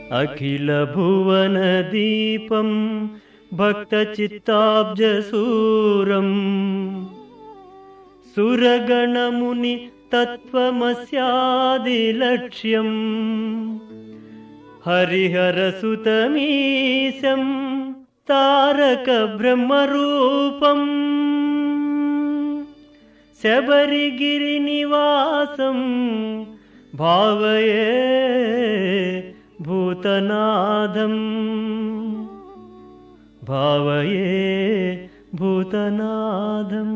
అఖిల భువన దీపం భక్త చిత్తాబ్జసూరం సురగణముని తత్వమస్యాది లక్ష్యం హరిహరసుతమీశం తారక బ్రహ్మరూపం శబరిగిరి నివాసం భావయే భూతనాదం భావయే భూతనాదం.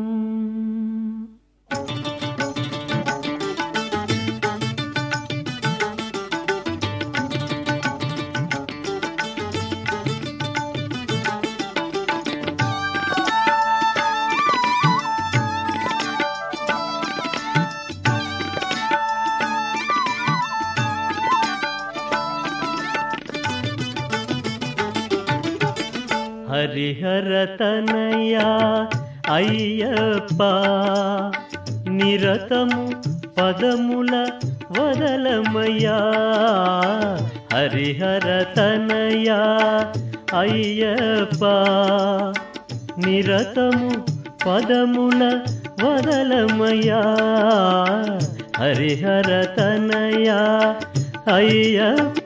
హరిహర తనయా అయ్యప్ప నిరతము పదముల వదలమయ్యా. హరిహర తనయా అయ్యప్ప నిరతము పదముల వదలమయ్యా. హరిహర తనయా అయ్యప్ప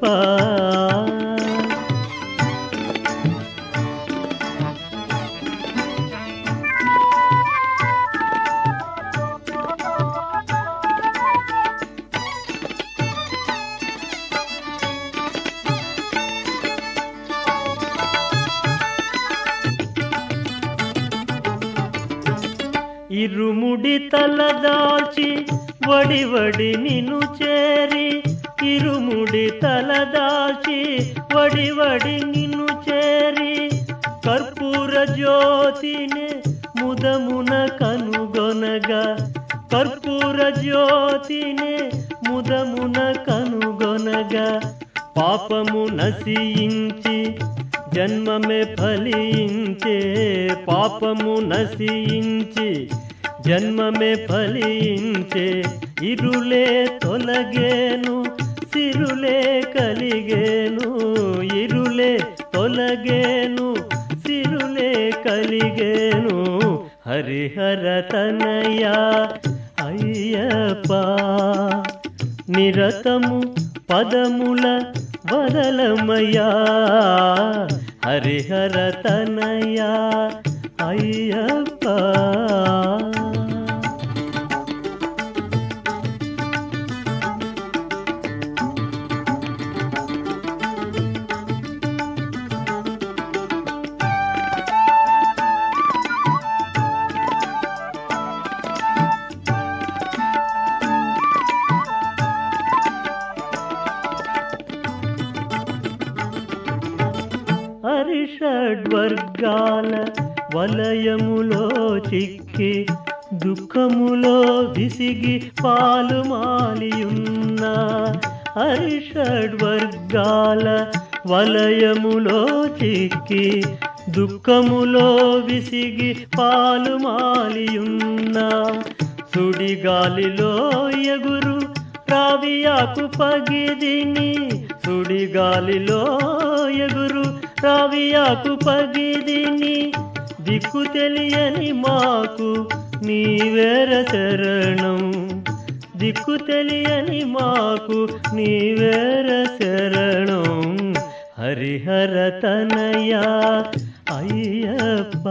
ఇరుముడి తలదాల్చి వడివడి నిన్ను చేరి ఇరుముడి తలదాల్చి వడివడి నిన్ను చేరి కర్పూర జ్యోతిని ముదమున కనుగొనగా కర్పూర జ్యోతిని ముదమున కనుగొనగా పాపము నశించి జన్మమే ఫలించే పాపము నశించి జన్మమే ఫలించే ఇరులే తొలగేను సిరులే కలిగేను ఇరులే తొలగేను సిరులే కలిగేను. హరిహర తనయా అయ్యప్ప నిరతము పదముల వదలమయ్యా. హరిహర తనయా అయ్యప్ప హరిషడ్వర్గాల వలయములో చిక్కి దుఃఖములో విసిగి పాలుమాలియున్న హరిషడ్వర్గాల వలయములో చిక్కి దుఃఖములో విసిగి పాలుమాలియున్న సుడిగాలిలో ఎగురు రావియాకు పగిదిని సుడిగాలిలో ఎగురు రావియాకు పగిదిని దిక్కు తెలియని మాకు నీవేర శరణం దిక్కు తెలియని మాకు నీవేర శరణం. హరిహర తనయా అయ్యప్ప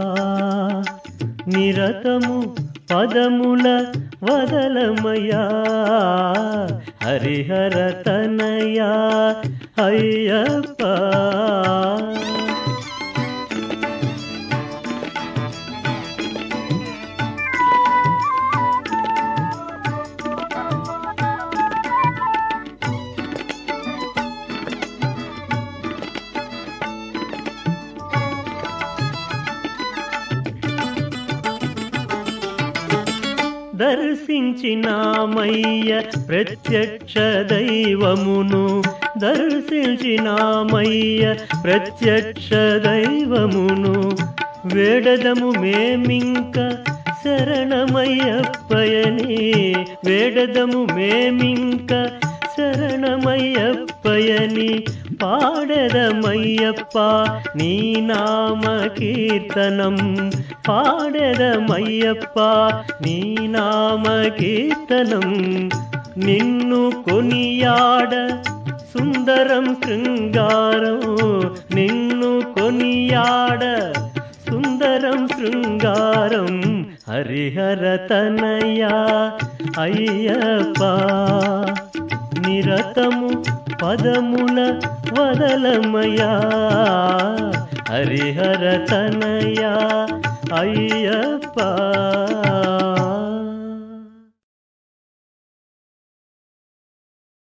నిరతము పదముల వదలమయ్యా. హరిహర తనయా అయ్యప్ప దర్శించినామయ్య ప్రత్యక్ష దైవమును దర్శించినామయ్య ప్రత్యక్ష దైవమును వేడదము మేమింక శరణమయ్యప్పయని వేడదము మేమింక శరణమయ్యప్పయని పాడెదమయ్యప్ప నీ నామ కీర్తనం పాడెదమయ్యప్ప నీ నామ కీర్తనం నిన్ను కొనియాడ సుందరం శృంగారం నిన్ను కొనియాడ సుందరం శృంగారం హరిహర తనయా అయ్యప్ప నిరతము పదముల వదలమయా హరిహర తనయా అయ్యప్ప